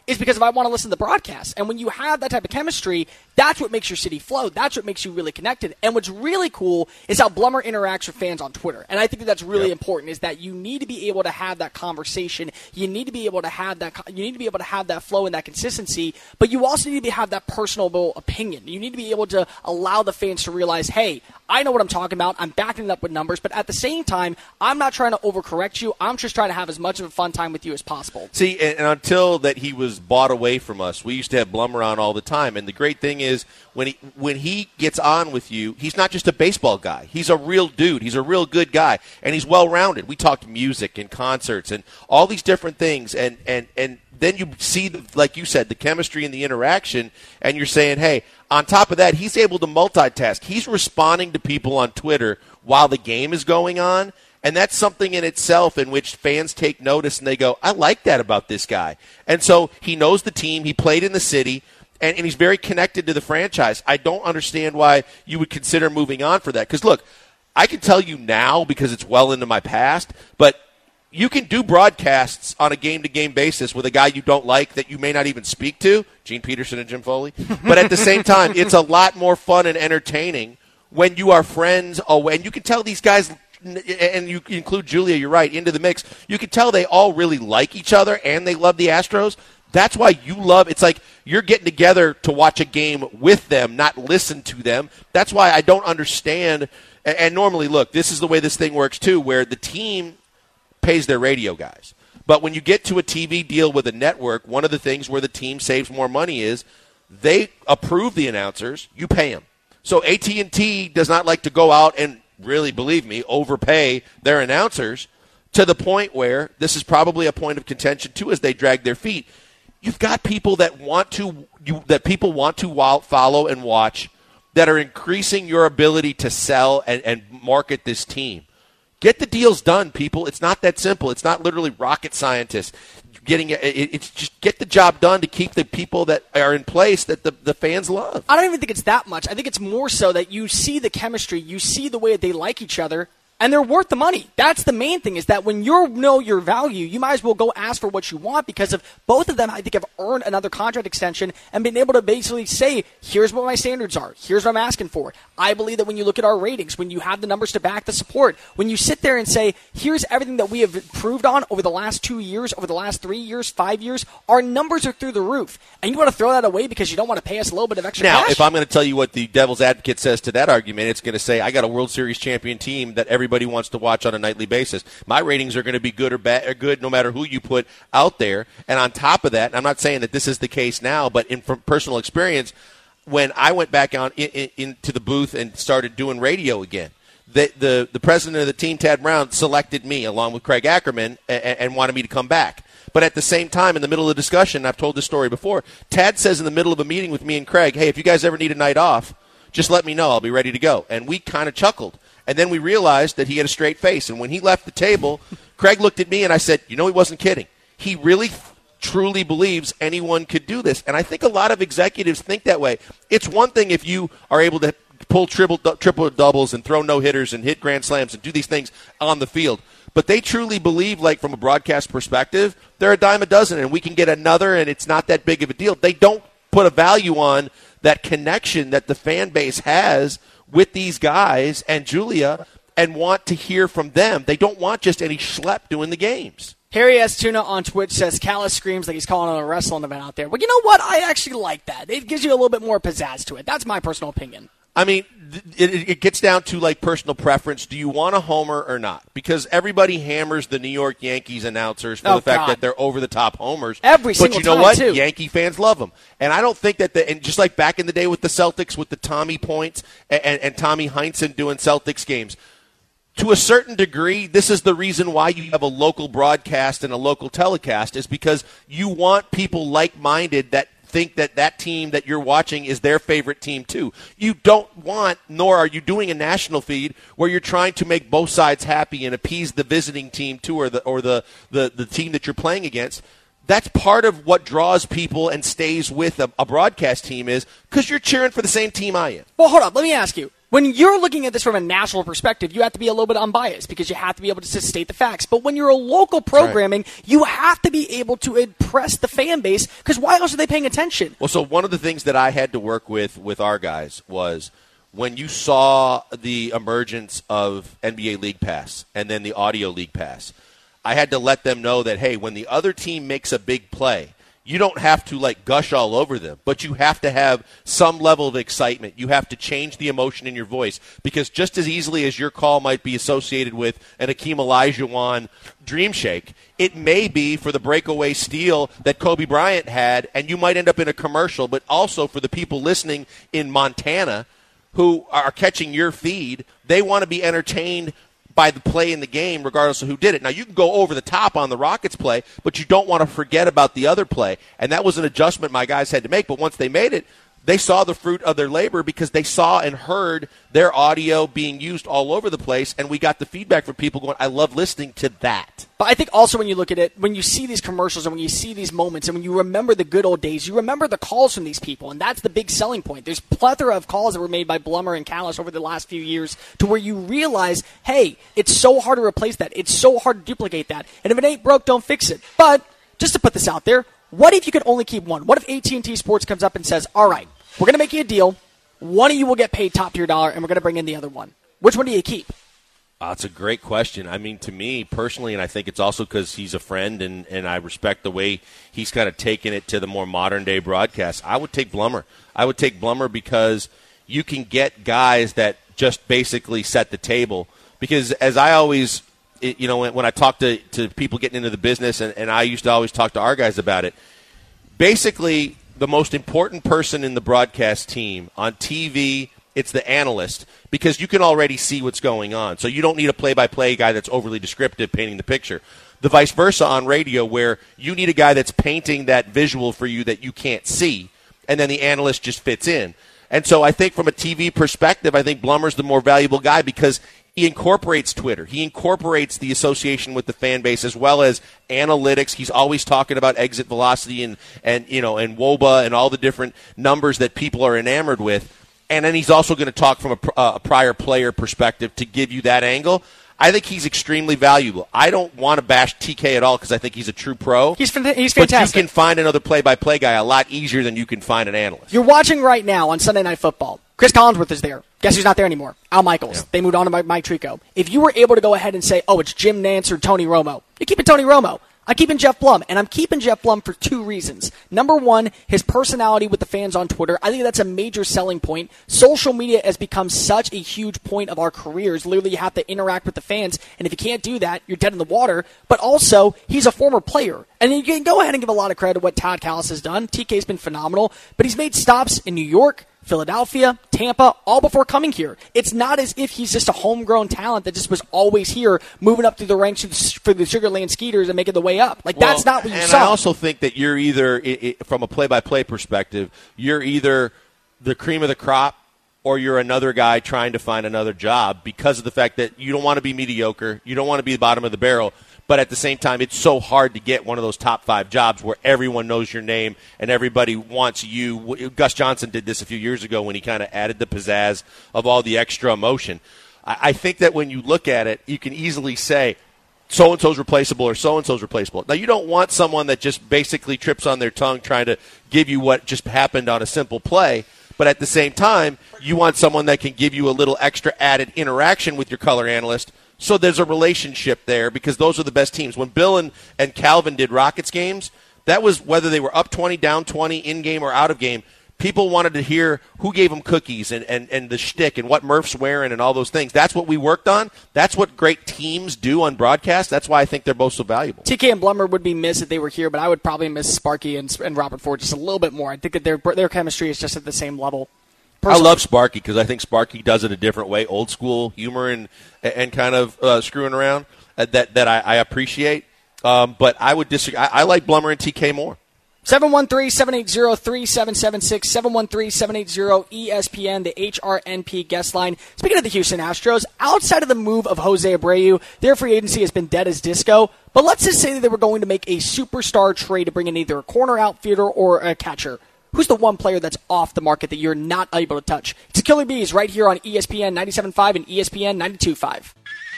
is because if I want to listen to the broadcast. And when you have that type of chemistry, that's what makes your city flow. That's what makes you really connected. And what's really cool is how Blummer interacts with fans on Twitter. And I think that that's really yep. important, is that you need to be able to have that conversation. You need to be able to have that you need to be able to have that flow and that consistency, but you also need to have that personable opinion. You need to be able to allow the fans to realize, hey, I know what I'm talking about. I'm backing it up with numbers, but at the same time, I'm not trying to overcorrect you. I'm just trying to have as much of a fun time with you as possible. See, and, and until that he was bought away from us, we used to have Blummer on all the time. And the great thing is when he when he gets on with you, he's not just a baseball guy. He's a real dude. He's a real good guy, and he's well-rounded. We talked music and concerts and all these different things, and and and then you see, the, like you said, the chemistry and the interaction, and you're saying, hey, on top of that, he's able to multitask. He's responding to people on Twitter while the game is going on, and that's something in itself in which fans take notice, and they go, I like that about this guy. And so he knows the team. He played in the city, and, and he's very connected to the franchise. I don't understand why you would consider moving on for that. Because, look, I can tell you now because it's well into my past, but you can do broadcasts on a game-to-game basis with a guy you don't like that you may not even speak to, Gene Peterson and Jim Foley. But at the same time, it's a lot more fun and entertaining when you are friends away. And you can tell these guys, and you include Julia, you're right, into the mix. You can tell they all really like each other and they love the Astros. That's why you love – it's like you're getting together to watch a game with them, not listen to them. That's why I don't understand – and normally, look, this is the way this thing works too, where the team – pays their radio guys. But when you get to a T V deal with a network, one of the things where the team saves more money is they approve the announcers, you pay them. So A T and T does not like to go out and, really, believe me, overpay their announcers to the point where this is probably a point of contention, too, as they drag their feet. You've got people that want to you, that people want to follow and watch that are increasing your ability to sell and, and market this team. Get the deals done, people. It's not that simple. It's not literally rocket scientists getting it. It's just get the job done to keep the people that are in place that the, the fans love. I don't even think it's that much. I think it's more so that you see the chemistry, you see the way that they like each other, and they're worth the money. That's the main thing, is that when you know your value, you might as well go ask for what you want, because of both of them, I think, have earned another contract extension and been able to basically say, here's what my standards are. Here's what I'm asking for. I believe that when you look at our ratings, when you have the numbers to back the support, when you sit there and say, here's everything that we have improved on over the last two years, over the last three years, five years, our numbers are through the roof. And you want to throw that away because you don't want to pay us a little bit of extra now, cash? Now, if I'm going to tell you what the devil's advocate says to that argument, it's going to say, I got a World Series champion team that everybody wants to watch on a nightly basis. My ratings are going to be good or bad or good no matter who you put out there. And on top of that, and I'm not saying that this is the case now, but in from personal experience, when I went back on in, in, into the booth and started doing radio again, the, the the president of the team, Tad Brown, selected me along with Craig Ackerman and, and wanted me to come back. But at the same time, in the middle of the discussion, I've told this story before, Tad says in the middle of a meeting with me and Craig, hey, if you guys ever need a night off, just let me know. I'll be ready to go. And we kind of chuckled. And then we realized that he had a straight face. And when he left the table, Craig looked at me and I said, you know, he wasn't kidding. He really truly believes anyone could do this. And I think a lot of executives think that way. It's one thing if you are able to pull triple, triple doubles and throw no-hitters and hit grand slams and do these things on the field. But they truly believe, like from a broadcast perspective, they're a dime a dozen and we can get another and it's not that big of a deal. They don't put a value on that connection that the fan base has with these guys and Julia and want to hear from them. They don't want just any schlep doing the games. Harry S. Tuna on Twitch says, Callis screams like he's calling on a wrestling event out there. Well, you know what? I actually like that. It gives you a little bit more pizzazz to it. That's my personal opinion. I mean, it, it gets down to, like, personal preference. Do you want a homer or not? Because everybody hammers the New York Yankees announcers for oh, the fact God. that they're over-the-top homers. Every single time, But you know time, what? Too. Yankee fans love them. And I don't think that the – and just like back in the day with the Celtics, with the Tommy Points and, and, and Tommy Heinsohn doing Celtics games, to a certain degree, this is the reason why you have a local broadcast and a local telecast, is because you want people like-minded that think that that team that you're watching is their favorite team too. You don't want, nor are you doing a national feed where you're trying to make both sides happy and appease the visiting team too, or the or the, the, the team that you're playing against. That's part of what draws people and stays with a, a broadcast team, is because you're cheering for the same team I am. Well, hold on. Let me ask you. When you're looking at this from a national perspective, you have to be a little bit unbiased because you have to be able to just state the facts. But when you're a local programming, right. you have to be able to impress the fan base because why else are they paying attention? Well, so one of the things that I had to work with with our guys was when you saw the emergence of N B A League Pass and then the Audio League Pass, I had to let them know that, hey, when the other team makes a big play, you don't have to, like, gush all over them, but you have to have some level of excitement. You have to change the emotion in your voice because just as easily as your call might be associated with an Akeem Olajuwon dream shake, it may be for the breakaway steal that Kobe Bryant had, and you might end up in a commercial, but also for the people listening in Montana who are catching your feed, they want to be entertained by the play in the game, regardless of who did it. Now, you can go over the top on the Rockets play, but you don't want to forget about the other play. And that was an adjustment my guys had to make. But once they made it, they saw the fruit of their labor because they saw and heard their audio being used all over the place, and we got the feedback from people going, I love listening to that. But I think also when you look at it, when you see these commercials and when you see these moments and when you remember the good old days, you remember the calls from these people, and that's the big selling point. There's a plethora of calls that were made by Blummer and Callis over the last few years to where you realize, hey, it's so hard to replace that. It's so hard to duplicate that. And if it ain't broke, don't fix it. But just to put this out there, what if you could only keep one? What if A T and T Sports comes up and says, all right, we're going to make you a deal. One of you will get paid top tier dollar, and we're going to bring in the other one. Which one do you keep? Uh, it's a great question. I mean, to me personally, and I think it's also because he's a friend and, and I respect the way he's kind of taken it to the more modern-day broadcast, I would take Blummer. I would take Blummer because you can get guys that just basically set the table. Because as I always, you know, when, when I talk to, to people getting into the business, and, and I used to always talk to our guys about it, basically the most important person in the broadcast team on T V, it's the analyst, because you can already see what's going on. So you don't need a play-by-play guy that's overly descriptive painting the picture. The vice versa on radio, where you need a guy that's painting that visual for you that you can't see, and then the analyst just fits in. And so I think from a T V perspective, I think Blummer's the more valuable guy because he incorporates Twitter. He incorporates the association with the fan base as well as analytics. He's always talking about exit velocity and, and you know, and W O B A and all the different numbers that people are enamored with. And then he's also going to talk from a, uh, a prior player perspective to give you that angle. I think he's extremely valuable. I don't want to bash T K at all because I think he's a true pro. He's, he's fantastic. But you can find another play-by-play guy a lot easier than you can find an analyst. You're watching right now on Sunday Night Football. Chris Collinsworth is there. Guess who's not there anymore? Al Michaels. Yeah. They moved on to Mike Trico. If you were able to go ahead and say, oh, it's Jim Nantz or Tony Romo, you're keeping Tony Romo. I'm keeping Jeff Blum, and I'm keeping Jeff Blum for two reasons. Number one, his personality with the fans on Twitter. I think that's a major selling point. Social media has become such a huge point of our careers. Literally, you have to interact with the fans, and if you can't do that, you're dead in the water. But also, he's a former player. And you can go ahead and give a lot of credit to what Todd Callis has done. T K's been phenomenal, but he's made stops in New York, Philadelphia, Tampa, all before coming here. It's not as if he's just a homegrown talent that just was always here, moving up through the ranks for the Sugar Land Skeeters and making the way up. Like, well, that's not what you and saw. And I also think that you're either, it, it, from a play-by-play perspective, you're either the cream of the crop or you're another guy trying to find another job because of the fact that you don't want to be mediocre, you don't want to be the bottom of the barrel, but at the same time, it's so hard to get one of those top five jobs where everyone knows your name and everybody wants you. Gus Johnson did this a few years ago when he kind of added the pizzazz of all the extra emotion. I think that when you look at it, you can easily say, so-and-so's replaceable or so-and-so's replaceable. Now, you don't want someone that just basically trips on their tongue trying to give you what just happened on a simple play, but at the same time, you want someone that can give you a little extra added interaction with your color analyst. So there's a relationship there because those are the best teams. When Bill and, and Calvin did Rockets games, that was whether they were up twenty, down twenty, in-game or out-of-game. People wanted to hear who gave them cookies and, and, and the shtick and what Murph's wearing and all those things. That's what we worked on. That's what great teams do on broadcast. That's why I think they're both so valuable. T K and Blummer would be missed if they were here, but I would probably miss Sparky and, and Robert Ford just a little bit more. I think that their their chemistry is just at the same level. Personally. I love Sparky because I think Sparky does it a different way, old school humor and and kind of uh, screwing around uh, that that I, I appreciate. Um, but I would disagree. I, I like Blummer and T K more. seven one three, seven eight zero, three seven seven six, seven one three, seven eight zero, E S P N, the H R N P guest line. Speaking of the Houston Astros, outside of the move of Jose Abreu, their free agency has been dead as disco. But let's just say that they were going to make a superstar trade to bring in either a corner outfielder or a catcher. Who's the one player that's off the market that you're not able to touch? It's Killer Bees right here on E S P N ninety-seven point five and E S P N ninety-two point five.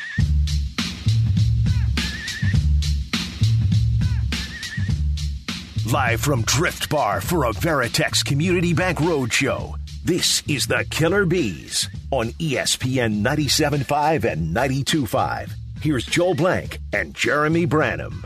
Live from Drift Bar for a Veritex Community Bank Roadshow, this is the Killer Bees on E S P N ninety-seven point five and ninety-two point five. Here's Joel Blank and Jeremy Branham.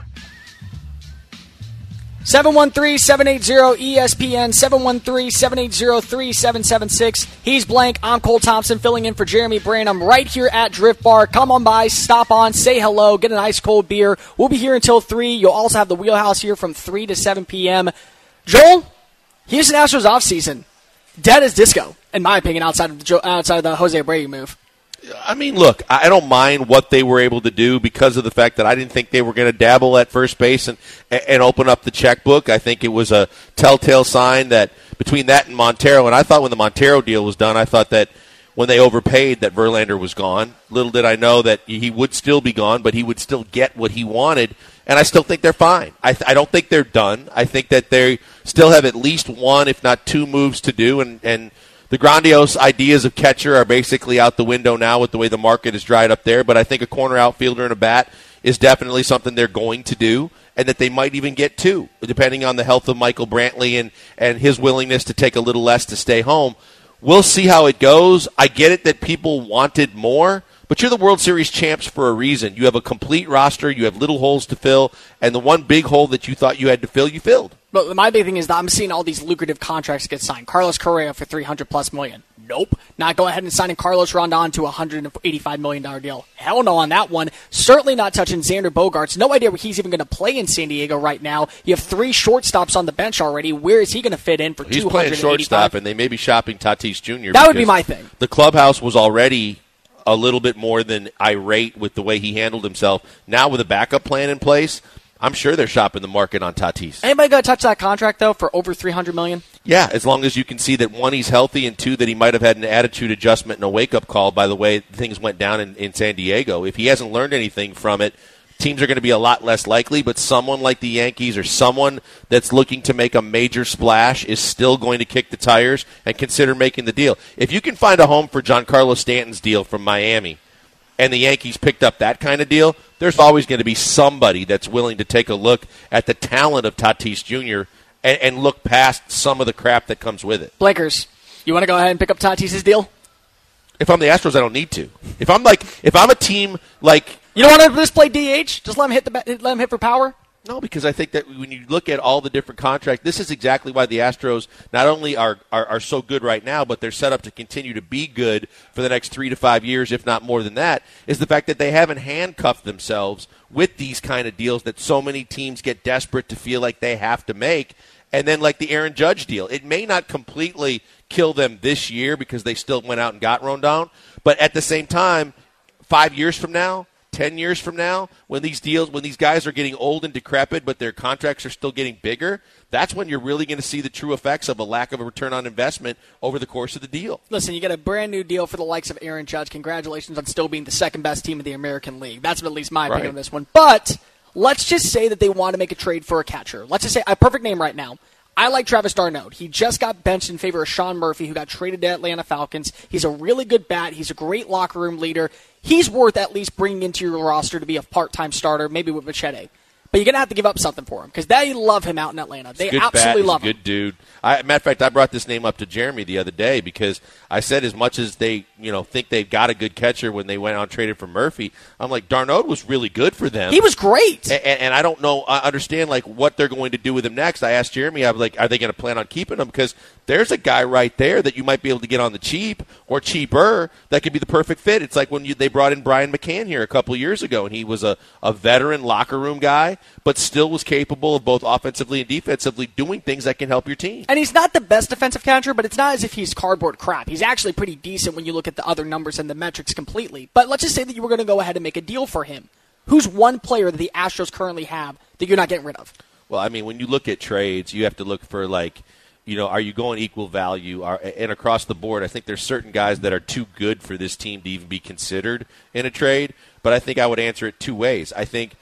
seven one three, seven eight zero, E S P N, seven one three, seven eight zero, three seven seven six. He's Blank. I'm Cole Thompson filling in for Jeremy Branham right here at Drift Bar. Come on by, stop on, say hello, get an ice cold beer. We'll be here until three. You'll also have the Wheelhouse here from three to seven p.m. Joel, Houston Astros offseason. Dead as disco, in my opinion, outside of the, outside of the Jose Abreu move. I mean, look, I don't mind what they were able to do because of the fact that I didn't think they were going to dabble at first base and and open up the checkbook. I think it was a telltale sign that between that and Montero, and I thought when the Montero deal was done, I thought that when they overpaid that Verlander was gone. Little did I know that he would still be gone, but he would still get what he wanted, and I still think they're fine. I, th- I don't think they're done. I think that they still have at least one, if not two moves to do, and, and the grandiose ideas of catcher are basically out the window now with the way the market is dried up there, but I think a corner outfielder and a bat is definitely something they're going to do, and that they might even get two, depending on the health of Michael Brantley and, and his willingness to take a little less to stay home. We'll see how it goes. I get it that people wanted more, but you're the World Series champs for a reason. You have a complete roster, you have little holes to fill, and the one big hole that you thought you had to fill, you filled. But my big thing is that I'm seeing all these lucrative contracts get signed. Carlos Correa for three hundred plus million. Nope. Not going ahead and signing Carlos Rondon to a one hundred eighty-five million dollars deal. Hell no on that one. Certainly not touching Xander Bogaerts. No idea where he's even going to play in San Diego right now. You have three shortstops on the bench already. Where is he going to fit in for he's two hundred eighty-five? He's playing shortstop, and they may be shopping Tatis Junior That would be my thing. The clubhouse was already a little bit more than irate with the way he handled himself. Now with a backup plan in place, I'm sure they're shopping the market on Tatis. Anybody going to touch that contract, though, for over three hundred million dollars? Yeah, as long as you can see that, one, he's healthy, and two, that he might have had an attitude adjustment and a wake-up call by the way things went down in, in San Diego. If he hasn't learned anything from it, teams are going to be a lot less likely, but someone like the Yankees or someone that's looking to make a major splash is still going to kick the tires and consider making the deal. If you can find a home for Giancarlo Stanton's deal from Miami, and the Yankees picked up that kind of deal, there's always going to be somebody that's willing to take a look at the talent of Tatis Junior and, and look past some of the crap that comes with it. Blankers, you want to go ahead and pick up Tatis's deal? If I'm the Astros, I don't need to. If I'm like, if I'm a team like, you don't want to just play D H? Just let him hit the let him hit for power? No, because I think that when you look at all the different contracts, this is exactly why the Astros not only are, are, are so good right now, but they're set up to continue to be good for the next three to five years, if not more than that, is the fact that they haven't handcuffed themselves with these kind of deals that so many teams get desperate to feel like they have to make. And then like the Aaron Judge deal, it may not completely kill them this year because they still went out and got Rondon, but at the same time, five years from now, Ten years from now, when these deals, when these guys are getting old and decrepit, but their contracts are still getting bigger, that's when you're really going to see the true effects of a lack of a return on investment over the course of the deal. Listen, you get a brand new deal for the likes of Aaron Judge. Congratulations on still being the second best team in the American League. That's at least my opinion right. on this one. But let's just say that they want to make a trade for a catcher. Let's just say a perfect name right now. I like Travis d'Arnaud. He just got benched in favor of Sean Murphy, who got traded to Atlanta Falcons. He's a really good bat. He's a great locker room leader. He's worth at least bringing into your roster to be a part-time starter, maybe with Machete. But you're going to have to give up something for him because they love him out in Atlanta. They good absolutely bat. love He's a him. good dude. I, matter of fact, I brought this name up to Jeremy the other day because I said as much as they, you know, think they've got a good catcher when they went out and traded for Murphy, I'm like, d'Arnaud was really good for them. He was great. And, and I don't know, I understand like what they're going to do with him next. I asked Jeremy, I was like, are they going to plan on keeping him? Because there's a guy right there that you might be able to get on the cheap or cheaper that could be the perfect fit. It's like when you, they brought in Brian McCann here a couple of years ago, and he was a, a veteran locker room guy, but still was capable of both offensively and defensively doing things that can help your team. And he's not the best defensive catcher, but it's not as if he's cardboard crap. He's actually pretty decent when you look at the other numbers and the metrics completely. But let's just say that you were going to go ahead and make a deal for him. Who's one player that the Astros currently have that you're not getting rid of? Well, I mean, when you look at trades, you have to look for, like, you know, are you going equal value? Are, and across the board, I think there's certain guys that are too good for this team to even be considered in a trade. But I think I would answer it two ways. I think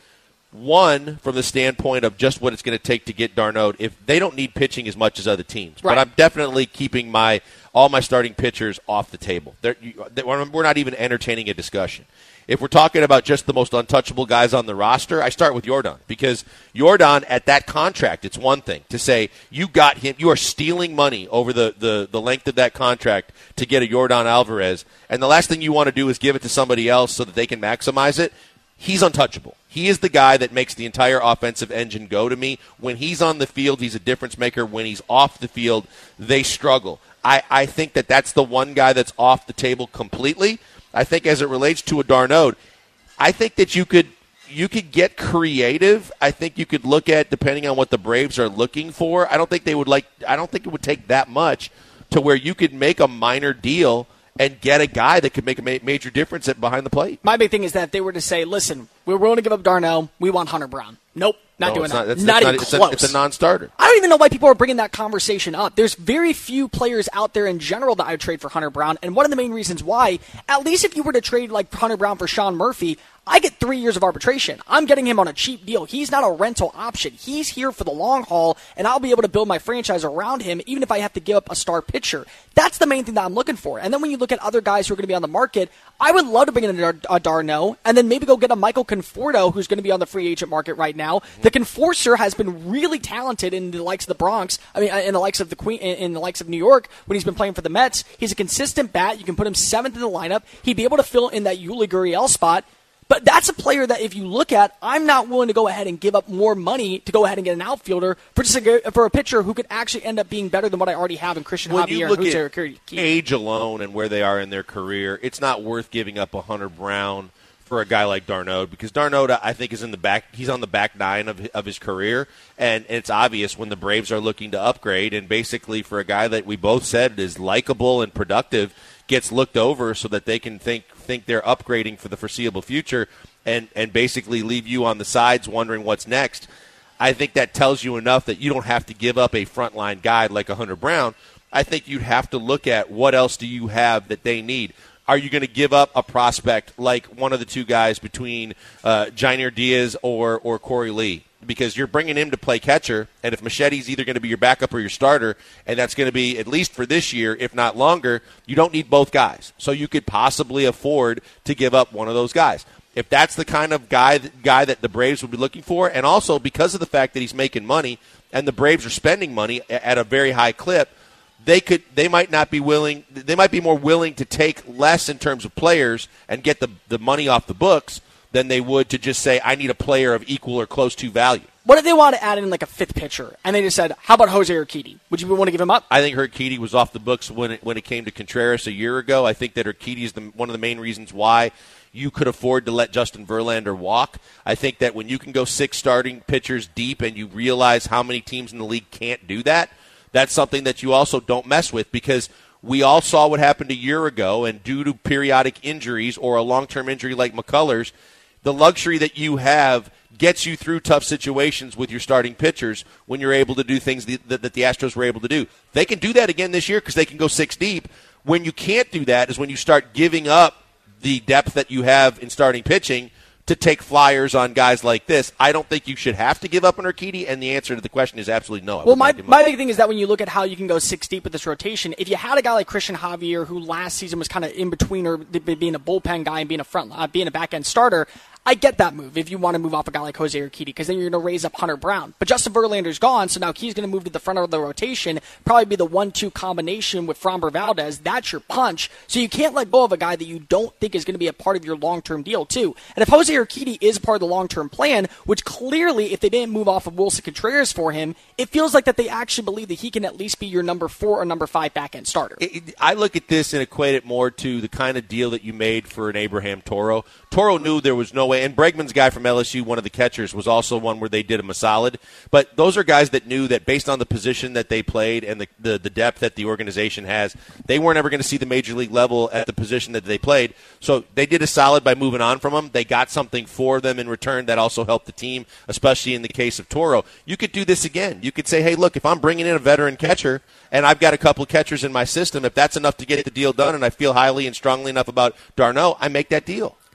One, from the standpoint of just what it's going to take to get d'Arnaud, if they don't need pitching as much as other teams. Right. But I'm definitely keeping my all my starting pitchers off the table. They're, we're not even entertaining a discussion. If we're talking about just the most untouchable guys on the roster, I start with Yordan. Because Yordan, at that contract, it's one thing to say you got him, you are stealing money over the, the, the length of that contract to get a Yordan Alvarez, and the last thing you want to do is give it to somebody else so that they can maximize it. He's untouchable. He is the guy that makes the entire offensive engine go to me. When he's on the field, he's a difference maker. When he's off the field, they struggle. I, I think that that's the one guy that's off the table completely. I think as it relates to a d'Arnaud, I think that you could you could get creative. I think you could look at, depending on what the Braves are looking for. I don't think they would like. I don't think it would take that much to where you could make a minor deal and get a guy that could make a ma- major difference at behind the plate. My big thing is that if they were to say, listen, we're willing to give up d'Arnaud, we want Hunter Brown. Nope, not no, doing it's that. Not, it's, not it's even not, it's close. A, it's a non-starter. I don't even know why people are bringing that conversation up. There's very few players out there in general that I would trade for Hunter Brown, and one of the main reasons why, at least if you were to trade like Hunter Brown for Sean Murphy, I get three years of arbitration. I'm getting him on a cheap deal. He's not a rental option. He's here for the long haul, and I'll be able to build my franchise around him, even if I have to give up a star pitcher. That's the main thing that I'm looking for. And then when you look at other guys who are going to be on the market, I would love to bring in a, a d'Arnaud, and then maybe go get a Michael Conforto, who's going to be on the free agent market right now. The Conforcer has been really talented in the likes of the Bronx. I mean, in the likes of the Queen, in the likes of New York when he's been playing for the Mets. He's a consistent bat. You can put him seventh in the lineup. He'd be able to fill in that Yuli Gurriel spot. But that's a player that if you look at, I'm not willing to go ahead and give up more money to go ahead and get an outfielder for just a, for a pitcher who could actually end up being better than what I already have in Christian when Javier you and look Jose at Urquidy. age alone and where they are in their career, it's not worth giving up a Hunter Brown for a guy like d'Arnaud, because d'Arnaud, I think, is in the back. He's on the back nine of of his career, and it's obvious when the Braves are looking to upgrade. And basically, for a guy that we both said is likable and productive, gets looked over so that they can think think they're upgrading for the foreseeable future, and and basically leave you on the sides wondering what's next. I think that tells you enough that you don't have to give up a frontline guy like a Hunter Brown. I think you'd have to look at what else do you have that they need. Are you going to give up a prospect like one of the two guys between uh, Jainier Diaz or, or Corey Lee? Because you're bringing him to play catcher, and if Machete's either going to be your backup or your starter, and that's going to be at least for this year, if not longer, you don't need both guys. So you could possibly afford to give up one of those guys. If that's the kind of guy, guy that the Braves would be looking for, and also because of the fact that he's making money and the Braves are spending money at a very high clip, They could. They might not be willing. They might be more willing to take less in terms of players and get the the money off the books than they would to just say, I need a player of equal or close to value. What if they want to add in like a fifth pitcher, and they just said, how about Jose Urquidy? Would you want to give him up? I think Urquidy was off the books when it, when it came to Contreras a year ago. I think that Urquidy is the, one of the main reasons why you could afford to let Justin Verlander walk. I think that when you can go six starting pitchers deep and you realize how many teams in the league can't do that, that's something that you also don't mess with, because we all saw what happened a year ago, and due to periodic injuries or a long-term injury like McCullers, the luxury that you have gets you through tough situations with your starting pitchers when you're able to do things that, that the Astros were able to do. They can do that again this year because they can go six deep. When you can't do that is when you start giving up the depth that you have in starting pitching to take flyers on guys like this. I don't think you should have to give up an Urquidy, and the answer to the question is absolutely no. I well, my, my big thing is that when you look at how you can go six deep with this rotation, if you had a guy like Christian Javier, who last season was kind of in between or being a bullpen guy and being a front, uh, being a back end starter, I get that move if you want to move off a guy like Jose Urquidy, because then you're going to raise up Hunter Brown. But Justin Verlander's gone, so now he's going to move to the front of the rotation, probably be the one two combination with Framber Valdez. That's your punch. So you can't let go of a guy that you don't think is going to be a part of your long-term deal, too. And if Jose Urquidy is part of the long-term plan, which clearly, if they didn't move off of Wilson Contreras for him, it feels like that they actually believe that he can at least be your number four or number five back-end starter. It, I look at this and equate it more to the kind of deal that you made for an Abraham Toro. Toro knew there was no way, and Bregman's guy from L S U, one of the catchers, was also one where they did him a solid. But those are guys that knew that based on the position that they played and the, the, the depth that the organization has, they weren't ever going to see the major league level at the position that they played. So they did a solid by moving on from them. They got something for them in return that also helped the team, especially in the case of Toro. You could do this again. You could say, hey, look, if I'm bringing in a veteran catcher and I've got a couple of catchers in my system, if that's enough to get the deal done and I feel highly and strongly enough about d'Arnaud, I make that deal.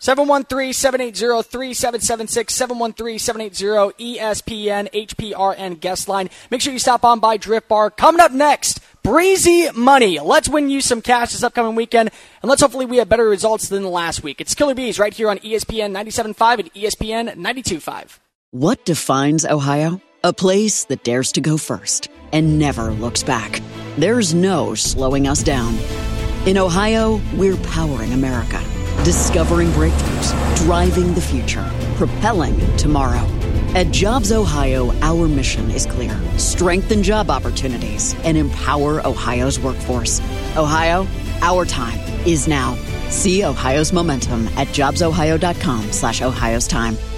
seven one three, seven eight zero, three seven seven six, seven one three, seven eight zero, E S P N, H P R N guest line. Make sure you stop on by Drift Bar. Coming up next, Breezy Money. Let's win you some cash this upcoming weekend, and let's hopefully we have better results than last week. It's Killer Bees right here on E S P N ninety-seven point five and E S P N ninety-two point five. What defines Ohio? A place that dares to go first and never looks back. There's no slowing us down. In Ohio, we're powering America. Discovering breakthroughs, driving the future, propelling tomorrow. At Jobs Ohio, our mission is clear. Strengthen job opportunities and empower Ohio's workforce. Ohio, our time is now. See Ohio's momentum at jobs ohio dot com slash Ohio's time.